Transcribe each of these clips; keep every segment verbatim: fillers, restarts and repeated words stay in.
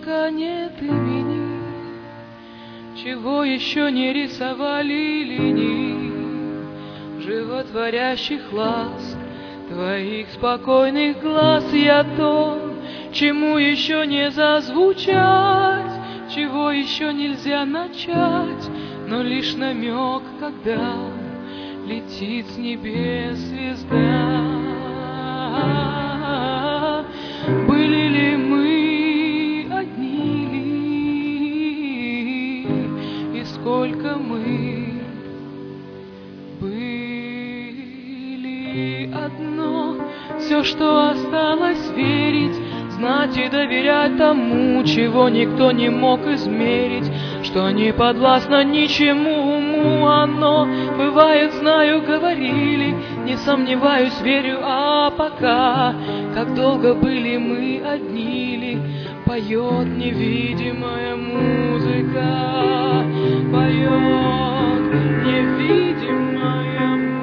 пока нет имени, чего еще не рисовали линии животворящих ласк твоих спокойных глаз. Я то, чему еще не зазвучать, чего еще нельзя начать, но лишь намек, когда летит с небес звезда. Были ли мы одни ли, и сколько мы были одно? Все, что осталось, верить, знать и доверять тому, чего никто не мог измерить, что не подвластно ничему уму. Оно бывает, знаю, говорили, не сомневаюсь, верю, а пока, как долго были мы одни ли, поет невидимая музыка, поет невидимая музыка.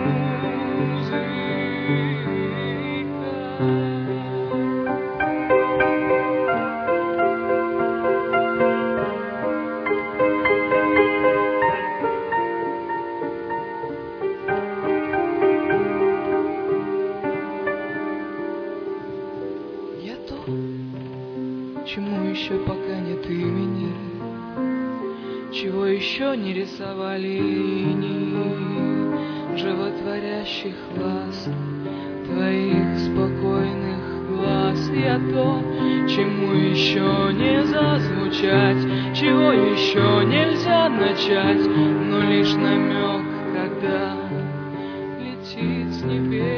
Чему еще пока нет имени, чего еще не рисовали линии животворящих ласк твоих спокойных глаз. Я то, чему еще не зазвучать, чего еще нельзя начать, но лишь намек, когда летит с небес